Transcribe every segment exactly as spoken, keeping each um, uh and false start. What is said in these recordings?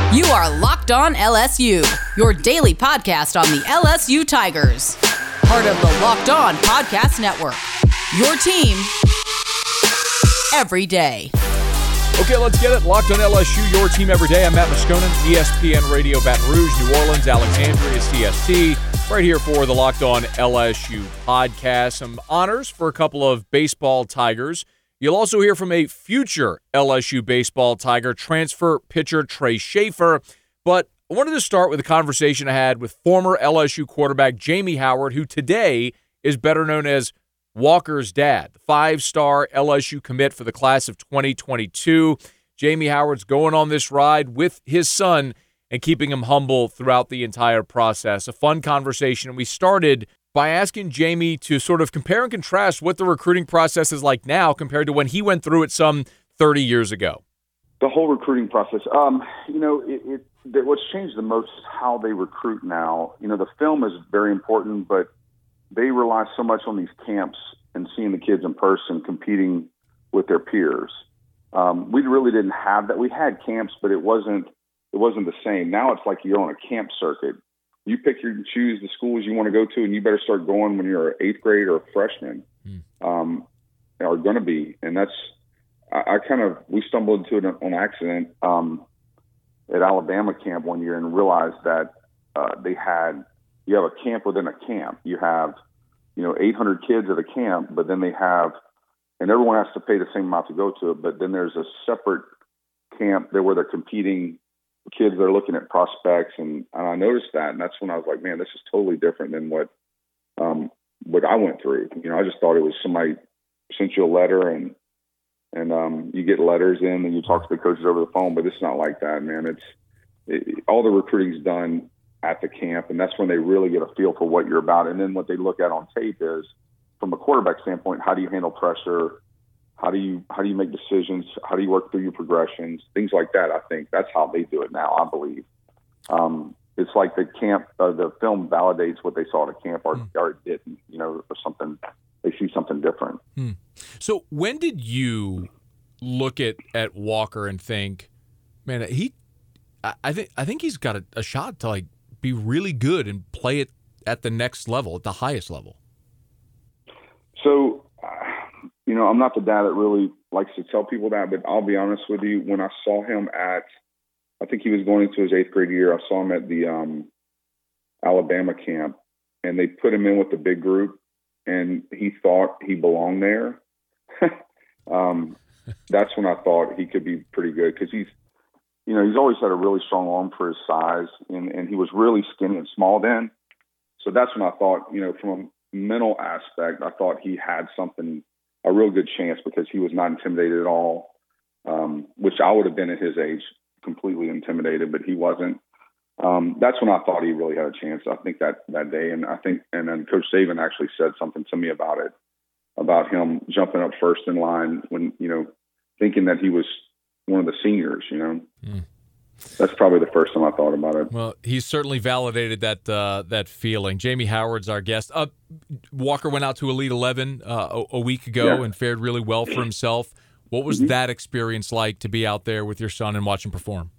You are Locked On L S U, your daily podcast on the L S U Tigers. Part of the Locked On Podcast Network, your team every day. Okay, let's get it. Locked On L S U, your team every day. I'm Matt Mosconin, E S P N Radio Baton Rouge, New Orleans, Alexandria, C S T. Right here for the Locked On L S U podcast. Some honors for a couple of baseball Tigers. You'll also hear from a future L S U baseball Tiger, transfer pitcher Trey Schaefer. But I wanted to start with a conversation I had with former L S U quarterback Jamie Howard, who today is better known as Walker's dad, the five-star L S U commit for the class of twenty twenty-two. Jamie Howard's going on this ride with his son and keeping him humble throughout the entire process. A fun conversation. And we started by asking Jamie to sort of compare and contrast what the recruiting process is like now compared to when he went through it some thirty years ago. The whole recruiting process, um, you know, it, it, it, what's changed the most is how they recruit now. You know, the film is very important, but they rely so much on these camps and seeing the kids in person competing with their peers. Um, we really didn't have that. We had camps, but it wasn't it wasn't the same. Now it's like you're on a camp circuit. You pick your choose the schools you want to go to, and you better start going when you're an eighth grade or a freshman, mm. um, are going to be. And that's I, I kind of we stumbled into it on accident um, at Alabama camp one year and realized that uh, they had you have a camp within a camp. You have you know eight hundred kids at a camp, but then they have and everyone has to pay the same amount to go to it. But then there's a separate camp there where they're competing. Kids that are looking at prospects, and, and I noticed that, and that's when I was like, man, this is totally different than what um, what I went through. You know, I just thought it was somebody sent you a letter, and and um, you get letters in, and you talk to the coaches over the phone, but it's not like that, man. It's it, all the recruiting's done at the camp, and that's when they really get a feel for what you're about. And then what they look at on tape is, from a quarterback standpoint, how do you handle pressure? How do you how do you make decisions? How do you work through your progressions? Things like that. I think that's how they do it now. I believe um, it's like the camp, uh, the film validates what they saw at a camp, or, mm. or it didn't. You know, or something. They see something different. Mm. So when did you look at, at Walker and think, man, he? I think I think he's got a, a shot to like be really good and play it at the next level, at the highest level. So. Uh, You know, I'm not the dad that really likes to tell people that, but I'll be honest with you. When I saw him at, I think he was going into his eighth grade year. I saw him at the um, Alabama camp, and they put him in with the big group, and he thought he belonged there. um, that's when I thought he could be pretty good because he's, you know, he's always had a really strong arm for his size, and, and he was really skinny and small then. So that's when I thought, you know, from a mental aspect, I thought he had something. A real good chance because he was not intimidated at all, um, which I would have been at his age, completely intimidated, but he wasn't. Um, that's when I thought he really had a chance. I think that that day, and I think, and then Coach Saban actually said something to me about it, about him jumping up first in line when you know, thinking that he was one of the seniors. You know. Mm. That's probably the first time I thought about it. Well, he's certainly validated that uh, that feeling. Jamie Howard's our guest. Uh, Walker went out to Elite eleven uh, a, a week ago yeah. and fared really well for himself. What was mm-hmm. that experience like to be out there with your son and watch him perform?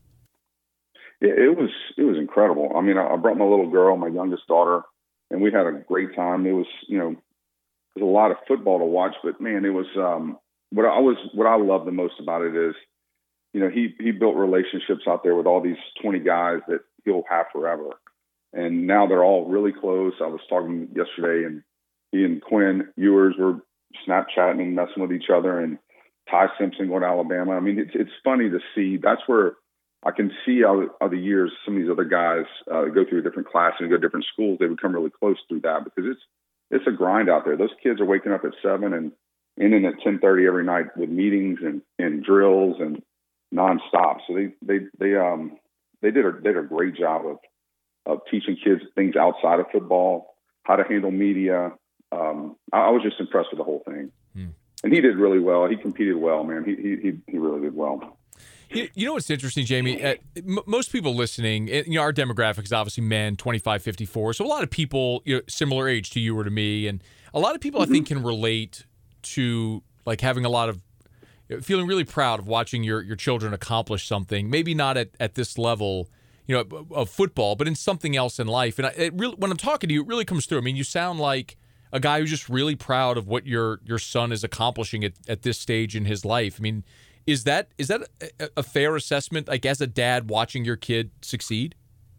It, it was it was incredible. I mean, I, I brought my little girl, my youngest daughter, and we had a great time. It was you know, it was a lot of football to watch, but man, it was um, what I was what I love the most about it is. You know, he he built relationships out there with all these twenty guys that he'll have forever. And now they're all really close. I was talking yesterday, and he and Quinn Ewers were Snapchatting and messing with each other, and Ty Simpson going to Alabama. I mean, it's it's funny to see. That's where I can see how other years some of these other guys uh, go through a different class and go to different schools. They become really close through that because it's it's a grind out there. Those kids are waking up at seven and ending at ten thirty every night with meetings and, and drills and nonstop. So they they they um they did a they did a great job of of teaching kids things outside of football, how to handle media. Um, I, I was just impressed with the whole thing, hmm. and he did really well. He competed well, man. He he he really did well. You, you know what's interesting, Jamie? Uh, m- most people listening, you know, our demographic is obviously men, twenty-five, fifty-four. So a lot of people, you know, similar age to you or to me, and a lot of people mm-hmm. I think can relate to like having a lot of feeling really proud of watching your your children accomplish something, maybe not at, at this level, you know, of football, but in something else in life. And I, it really, when I'm talking to you, it really comes through. I mean, you sound like a guy who's just really proud of what your your son is accomplishing at, at this stage in his life. I mean, is that is that a, a fair assessment, like as a dad watching your kid succeed?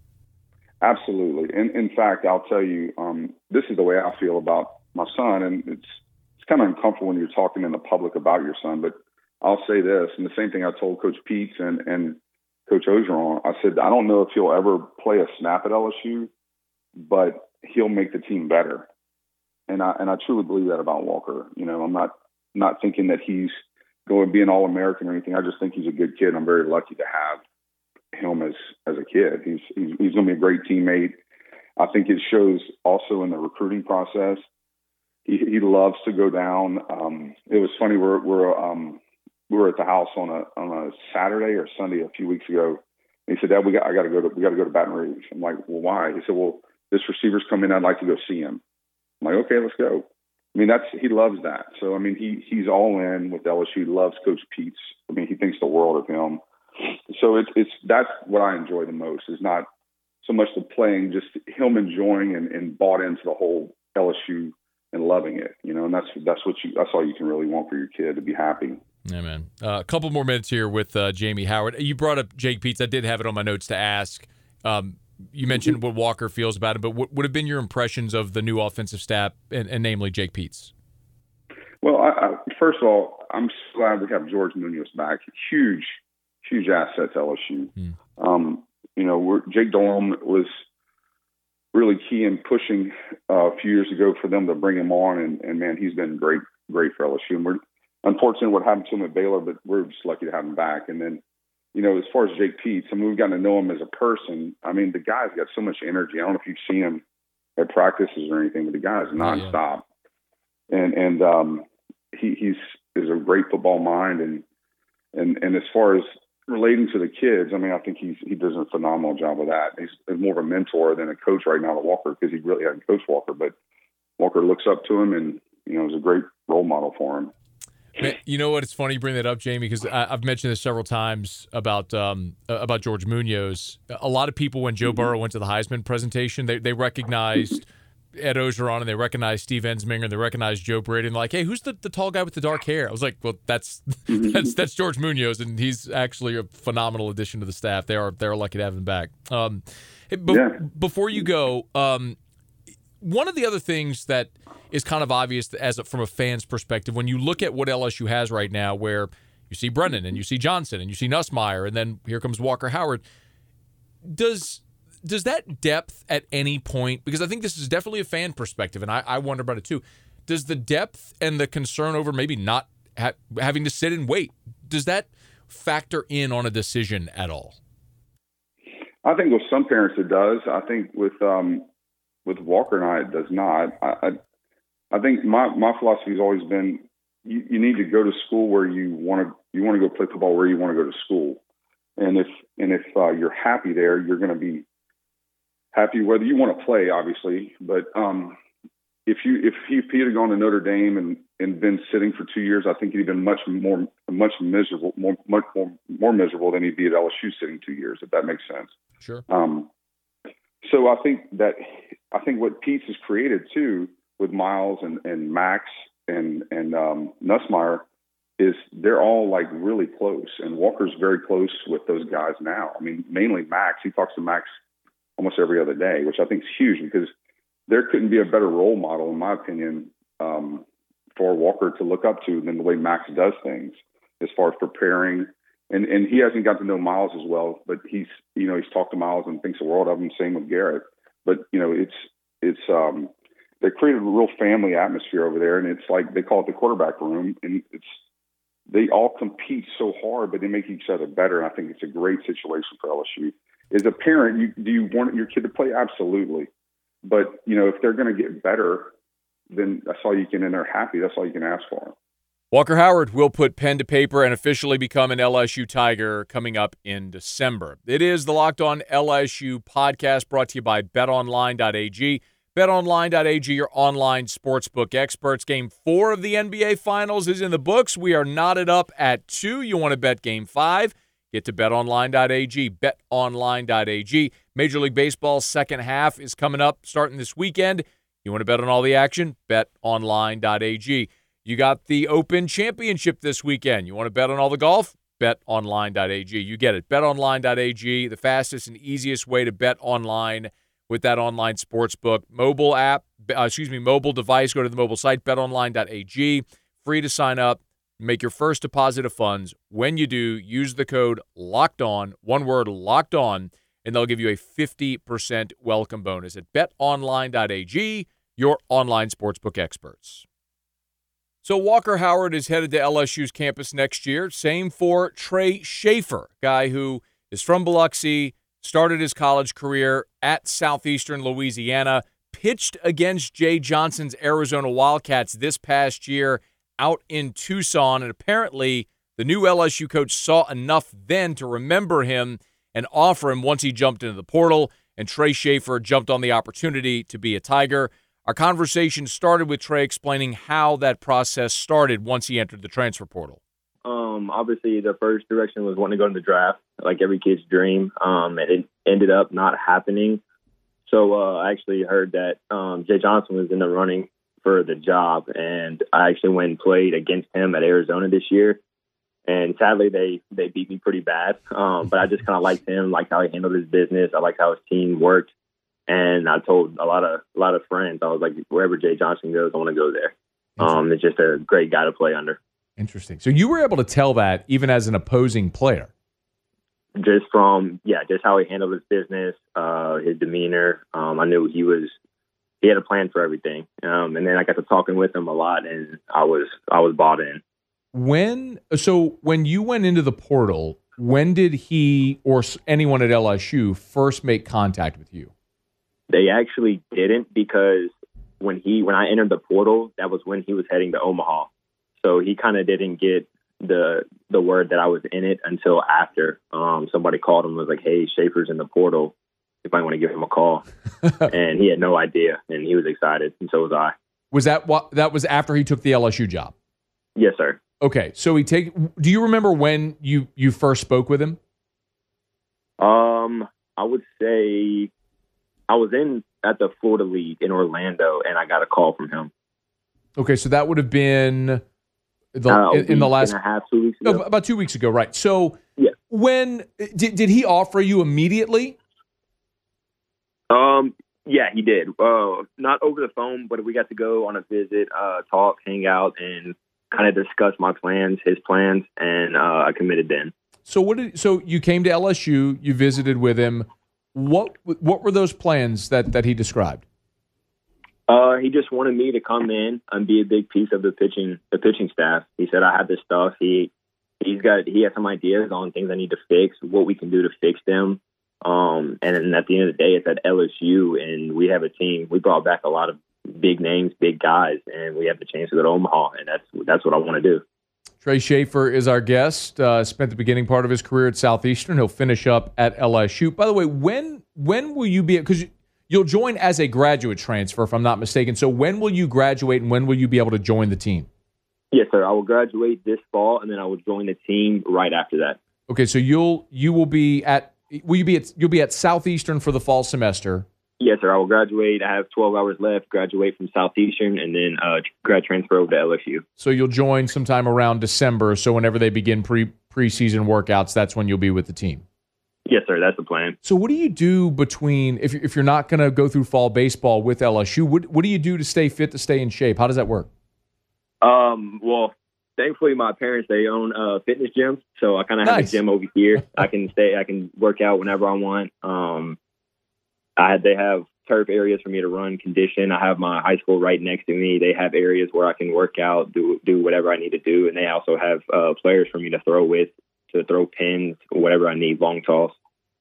Absolutely. And in fact, I'll tell you, um, this is the way I feel about my son. And it's it's kind of uncomfortable when you're talking in the public about your son, but I'll say this, and the same thing I told Coach Peets and, and Coach Ogeron. I said, I don't know if he'll ever play a snap at L S U, but he'll make the team better. And I and I truly believe that about Walker. You know, I'm not not thinking that he's going to be an All-American or anything. I just think he's a good kid. I'm very lucky to have him as as a kid. He's he's, he's going to be a great teammate. I think it shows also in the recruiting process. He he loves to go down. Um, it was funny. We're we're um, we were at the house on a on a Saturday or Sunday a few weeks ago. And he said, "Dad, we got I got to go to we got to go to Baton Rouge." I'm like, "Well, why?" He said, "Well, this receiver's coming in. I'd like to go see him." I'm like, "Okay, let's go." I mean, that's he loves that. So I mean, he he's all in with L S U. He loves Coach Peets. I mean, he thinks the world of him. So it's it's that's what I enjoy the most, is not so much the playing, just him enjoying and, and bought into the whole L S U and loving it, you know. And that's that's what you that's all you can really want for your kid, to be happy. Yeah, man. Uh, a couple more minutes here with uh, Jamie Howard. You brought up Jake Peets. I did have it on my notes to ask. Um, you mentioned what Walker feels about it, but what would have been your impressions of the new offensive staff, and, and namely Jake Peets? Well, I, I, first of all, I'm so glad we have George Munoz back. Huge, huge asset to L S U. Mm. Um, you know, we're, Jake Delhomme was really key in pushing uh, a few years ago for them to bring him on, and, and man, he's been great, great for L S U. And we're unfortunate what happened to him at Baylor, but we're just lucky to have him back. And then, you know, as far as Jake Peets, I mean, we've gotten to know him as a person. I mean, the guy's got so much energy. I don't know if you've seen him at practices or anything, but the guy's nonstop. Oh, yeah. And and um, he he's is a great football mind, and and and as far as relating to the kids, I mean, I think he's he does a phenomenal job of that. He's more of a mentor than a coach right now to Walker, because he really hadn't coached Walker, but Walker looks up to him, and you know, is a great role model for him. Man, you know what? It's funny you bring that up, Jamie, because I've mentioned this several times about um, about George Munoz. A lot of people, when Joe Burrow went to the Heisman presentation, they they recognized Ed Ogeron, and they recognized Steve Ensminger, and they recognized Joe Brady, and they're like, hey, who's the, the tall guy with the dark hair? I was like, well, that's that's that's George Munoz, and he's actually a phenomenal addition to the staff. They are they're lucky to have him back. Um, but yeah. Before you go, um, one of the other things that is kind of obvious as a, from a fan's perspective, when you look at what L S U has right now, where you see Brennan and you see Johnson and you see Nussmeier, and then here comes Walker Howard, does does that depth at any point, because I think this is definitely a fan perspective, and I, I wonder about it too, does the depth and the concern over maybe not ha- having to sit and wait, does that factor in on a decision at all? I think with some parents it does. I think with um, with Walker and I, it does not. I, I I think my, my philosophy has always been you, you need to go to school where you want to you want to go play football where you want to go to school, and if and if uh, you're happy there, you're going to be happy whether you want to play, obviously. But um, if you if he, if he had gone to Notre Dame and, and been sitting for two years, I think he'd been much more much miserable more much more more miserable than he'd be at L S U sitting two years. If that makes sense. Sure. Um, so I think that I think what Peets has created too, with Miles and, and Max and and um, Nussmeier, is they're all like really close, and Walker's very close with those guys now. I mean, mainly Max. He talks to Max almost every other day, which I think is huge, because there couldn't be a better role model, in my opinion, um, for Walker to look up to than the way Max does things as far as preparing. And and he hasn't got to know Miles as well, but he's you know he's talked to Miles and thinks the world of him. Same with Garrett, but you know it's it's. Um, They created a real family atmosphere over there, and it's like they call it the quarterback room. And it's they all compete so hard, but they make each other better. And I think it's a great situation for L S U. As a parent, you, do you want your kid to play? Absolutely, but you know if they're going to get better, then that's all you can. And they're happy. That's all you can ask for. Walker Howard will put pen to paper and officially become an L S U Tiger coming up in December. It is the Locked On L S U podcast, brought to you by bet online dot a g. BetOnline.ag, your online sportsbook experts. Game four of the N B A Finals is in the books. We are knotted up at two. You want to bet Game five? Get to BetOnline.ag, BetOnline.ag. Major League Baseball's second half is coming up starting this weekend. You want to bet on all the action? BetOnline.ag. You got the Open Championship this weekend. You want to bet on all the golf? BetOnline.ag. You get it. BetOnline.ag, the fastest and easiest way to bet online with that online sportsbook. Mobile app, uh, excuse me, mobile device. Go to the mobile site, BetOnline.ag. Free to sign up. Make your first deposit of funds. When you do, use the code LOCKEDON, one word, LOCKED ON, and they'll give you a fifty percent welcome bonus at BetOnline.ag, your online sportsbook experts. So Walker Howard is headed to L S U's campus next year. Same for Trey Schaefer, guy who is from Biloxi, started his college career at Southeastern Louisiana, pitched against Jay Johnson's Arizona Wildcats this past year out in Tucson, and apparently the new L S U coach saw enough then to remember him and offer him once he jumped into the portal, and Trey Schaefer jumped on the opportunity to be a Tiger. Our conversation started with Trey explaining how that process started once he entered the transfer portal. Um, obviously, the first direction was wanting to go to the draft, like every kid's dream. Um, and it ended up not happening. So uh, I actually heard that um, Jay Johnson was in the running for the job, and I actually went and played against him at Arizona this year. And sadly, they, they beat me pretty bad. Um, but I just kind of liked him, liked how he handled his business. I liked how his team worked. And I told a lot of a lot of friends, I was like, wherever Jay Johnson goes, I want to go there. Um, it's just a great guy to play under. Interesting. So you were able to tell that even as an opposing player? Just from, yeah, just how he handled his business, uh, his demeanor. Um, I knew he was, he had a plan for everything. Um, and then I got to talking with him a lot, and I was, I was bought in. When, so when you went into the portal, when did he or anyone at L S U first make contact with you? They actually didn't, because when he when I entered the portal, that was when he was heading to Omaha. So he kind of didn't get the the word that I was in it until after um, somebody called him and was like, hey, Schaefer's in the portal. You might want to give him a call. And he had no idea, and he was excited, and so was I. Was that what that was after he took the L S U job? Yes, sir. Okay, so he take. Do you remember when you, you first spoke with him? Um, I would say I was in at the Florida League in Orlando, and I got a call from him. Okay, so that would have been the, uh, in, in the last and a half, two weeks ago. No, about two weeks ago, right? So, yeah. When did did he offer you immediately? Um, yeah, he did. Uh, not over the phone, but we got to go on a visit, uh, talk, hang out, and kind of discuss my plans, his plans, and uh, I committed then. So what did? So you came to L S U, you visited with him. What what were those plans that, that he described? Uh, he just wanted me to come in and be a big piece of the pitching the pitching staff. He said I had this stuff. He he's got he has some ideas on things I need to fix, what we can do to fix them. Um, and then at the end of the day, it's at L S U, and we have a team. We brought back a lot of big names, big guys, and we have the chance to go to Omaha, and that's that's what I want to do. Trey Schaefer is our guest. Uh, spent the beginning part of his career at Southeastern. He'll finish up at L S U. By the way, when when will you be? Because you'll join as a graduate transfer, if I'm not mistaken. So when will you graduate, and when will you be able to join the team? Yes, sir. I will graduate this fall, and then I will join the team right after that. Okay, so you'll you will be at will you be at you'll be at Southeastern for the fall semester. Yes, sir. I will graduate. I have twelve hours left, graduate from Southeastern, and then uh, grad transfer over to L S U. So you'll join sometime around December. So whenever they begin pre preseason workouts, that's when you'll be with the team. Yes, sir. That's the plan. So what do you do between, if, if you're not going to go through fall baseball with L S U, what, what do you do to stay fit, to stay in shape? How does that work? Um. Well, thankfully, my parents, they own a fitness gym. So I kind of have Nice. a gym over here. I can stay, I can work out whenever I want. Um. I they have turf areas for me to run, condition. I have my high school right next to me. They have areas where I can work out, do do whatever I need to do, and they also have uh, players for me to throw with, to throw pins, whatever I need, long toss.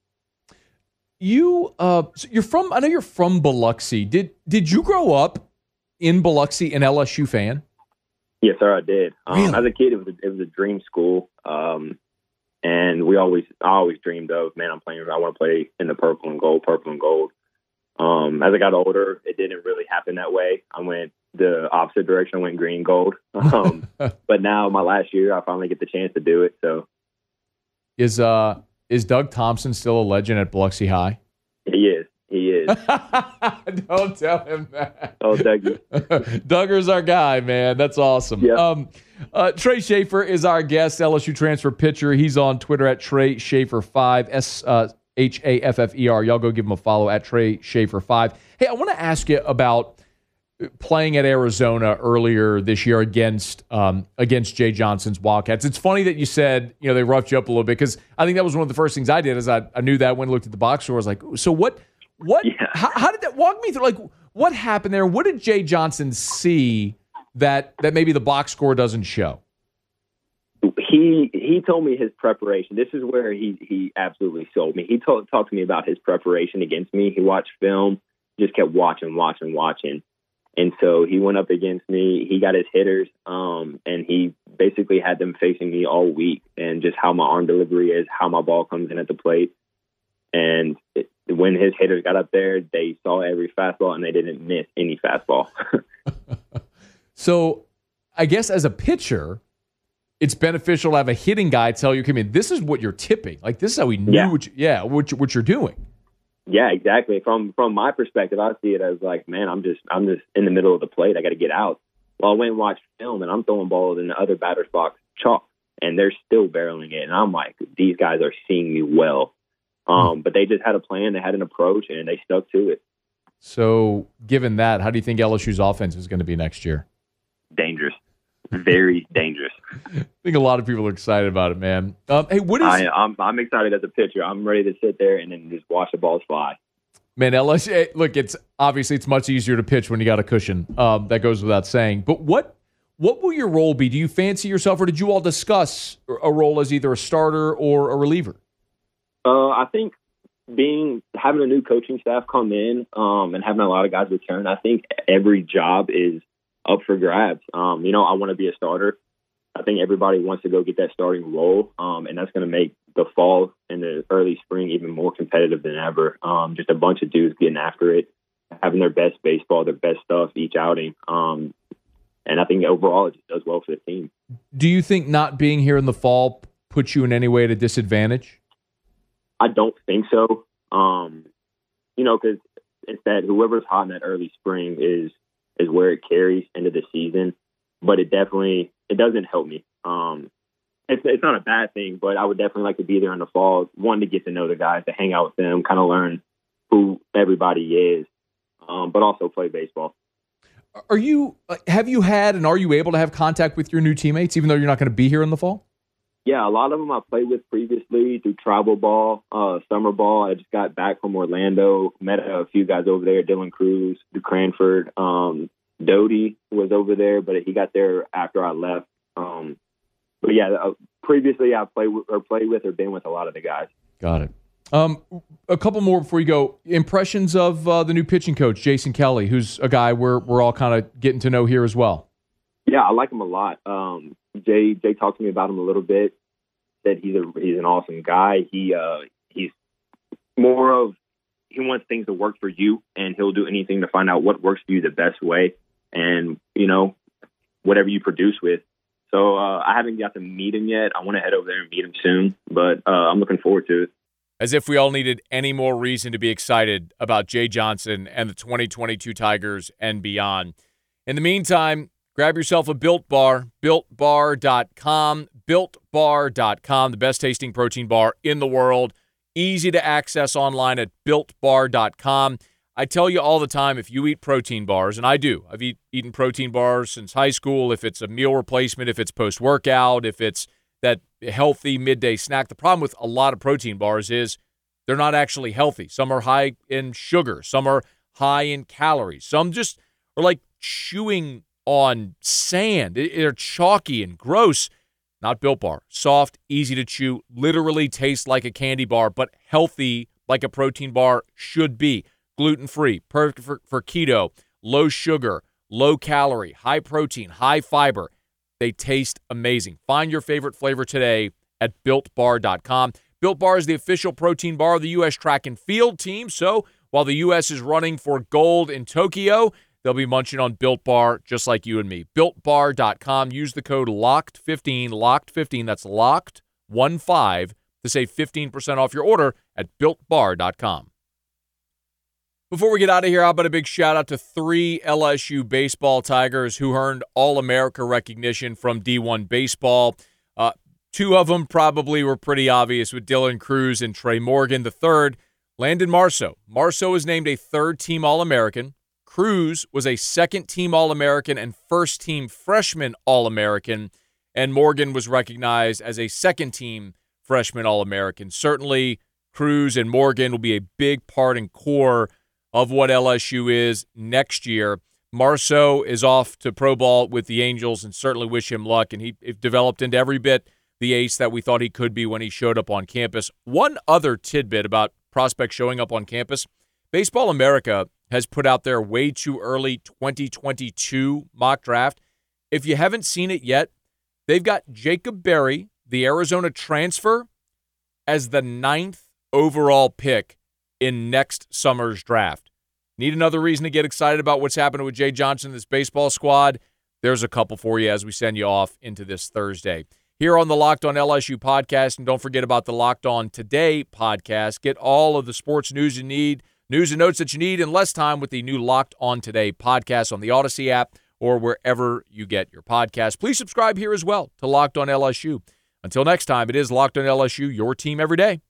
You uh, so you're from. I know you're from Biloxi. Did did you grow up in Biloxi, an L S U fan? Yes, sir, I did. Um, Really? As a kid, it was a, it was a dream school, um, and we always I always dreamed of, man, I'm playing. I want to play in the purple and gold, purple and gold. Um, as I got older, it didn't really happen that way. I went the opposite direction. I went green gold. Um, but now my last year, I finally get the chance to do it. So is uh is Doug Thompson still a legend at Biloxi High? He is. He is. Don't tell him that. Oh, Dougie. Duggar's our guy, man. That's awesome. Yep. Um, uh, Trey Schaefer is our guest, L S U transfer pitcher. He's on Twitter at Trey Schaefer five, S H A F F E R. Y'all go give him a follow at Trey Schaefer five. Hey, I want to ask you about playing at Arizona earlier this year against um, against Jay Johnson's Wildcats. It's funny that you said, you know, they roughed you up a little bit, because I think that was one of the first things I did. Is I, I knew that, when I looked at the box score, I was like, so what? What? Yeah. How, how did that? Walk me through. Like, what happened there? What did Jay Johnson see that that maybe the box score doesn't show? He he told me his preparation. This is where he he absolutely sold me. He told talked to me about his preparation against me. He watched film, just kept watching, watching, watching. And so he went up against me. He got his hitters, um, and he basically had them facing me all week, and just how my arm delivery is, how my ball comes in at the plate. And it, when his hitters got up there, they saw every fastball, and they didn't miss any fastball. So I guess as a pitcher, it's beneficial to have a hitting guy tell you, I mean, this is what you're tipping. Like, this is how he knew yeah. what, you, yeah, what, you, what you're doing. Yeah, exactly. From from my perspective, I see it as like, man, I'm just I'm just in the middle of the plate. I got to get out. Well, I went and watched film, and I'm throwing balls in the other batter's box chalk, and they're still barreling it. And I'm like, these guys are seeing me well. Um, but they just had a plan, they had an approach, and they stuck to it. So, given that, how do you think L S U's offense is going to be next year? Dangerous. Very dangerous. I think a lot of people are excited about it, man. Um, hey, what is? I, I'm I'm excited as a pitcher. I'm ready to sit there and then just watch the balls fly. Man, L S U. Look, it's obviously it's much easier to pitch when you got a cushion. Um, that goes without saying. But what what will your role be? Do you fancy yourself, or did you all discuss a role as either a starter or a reliever? Uh, I think being having a new coaching staff come in um, and having a lot of guys return, I think every job is up for grabs. Um, you know, I want to be a starter. I think everybody wants to go get that starting role, um, and that's going to make the fall and the early spring even more competitive than ever. Um, just a bunch of dudes getting after it, having their best baseball, their best stuff each outing. Um, and I think overall it just does well for the team. Do you think not being here in the fall puts you in any way at a disadvantage? I don't think so. Um, you know, because instead, whoever's hot in that early spring is is where it carries into the season. But it definitely it doesn't help me. Um, it's it's not a bad thing, but I would definitely like to be there in the fall. One, to get to know the guys, to hang out with them, kind of learn who everybody is, um, but also play baseball. Are you have you had and are you able to have contact with your new teammates, even though you're not going to be here in the fall? Yeah, a lot of them I played with previously through travel ball, uh, summer ball. I just got back from Orlando, met a few guys over there, Dylan Cruz, Duke Cranford. Um, Doty was over there, but he got there after I left. Um, but yeah, uh, previously I played with, or played with or been with a lot of the guys. Got it. Um, a couple more before you go. Impressions of uh, the new pitching coach, Jason Kelly, who's a guy we're we're all kind of getting to know here as well. Yeah, I like him a lot. Um, Jay Jay talked to me about him a little bit. Said he's a he's an awesome guy. He uh, he's more of he wants things to work for you, and he'll do anything to find out what works for you the best way, and you know whatever you produce with. So uh, I haven't got to meet him yet. I want to head over there and meet him soon, but uh, I'm looking forward to it. As if we all needed any more reason to be excited about Jay Johnson and the twenty twenty-two Tigers and beyond. In the meantime, grab yourself a Built Bar, built bar dot com, built bar dot com, the best tasting protein bar in the world. Easy to access online at built bar dot com. I tell you all the time, if you eat protein bars, and I do, I've eat, eaten protein bars since high school, if it's a meal replacement, if it's post-workout, if it's that healthy midday snack. The problem with a lot of protein bars is they're not actually healthy. Some are high in sugar. Some are high in calories. Some just are like chewing on sand. They're chalky and gross. Not Built Bar. Soft, easy to chew, literally tastes like a candy bar, but healthy like a protein bar should be. Gluten-free, perfect for, for keto, low sugar, low calorie, high protein, high fiber. They taste amazing. Find your favorite flavor today at built bar dot com. Built Bar is the official protein bar of the U S track and field team, so while the U S is running for gold in Tokyo, they'll be munching on Built Bar just like you and me. Built Bar dot com. Use the code locked fifteen, locked fifteen, that's locked one five, to save fifteen percent off your order at Built Bar dot com. Before we get out of here, how about a big shout-out to three L S U baseball Tigers who earned All-America recognition from D one Baseball. Uh, two of them probably were pretty obvious with Dylan Cruz and Trey Morgan. The third, Landon Marceau. Marceau was named a third-team All-American. Cruz was a second-team All-American and first-team freshman All-American. And Morgan was recognized as a second-team freshman All-American. Certainly, Cruz and Morgan will be a big part and core of what L S U is next year. Marceau is off to pro ball with the Angels, and certainly wish him luck. And he developed into every bit the ace that we thought he could be when he showed up on campus. One other tidbit about prospects showing up on campus, Baseball America has put out their way too early twenty twenty-two mock draft. If you haven't seen it yet, they've got Jacob Berry, the Arizona transfer, as the ninth overall pick in next summer's draft. Need another reason to get excited about what's happening with Jay Johnson, this baseball squad? There's a couple for you as we send you off into this Thursday. Here on the Locked On L S U podcast, and don't forget about the Locked On Today podcast. Get all of the sports news you need, news and notes that you need in less time with the new Locked On Today podcast on the Odyssey app or wherever you get your podcast. Please subscribe here as well to Locked On L S U. Until next time, it is Locked On L S U, your team every day.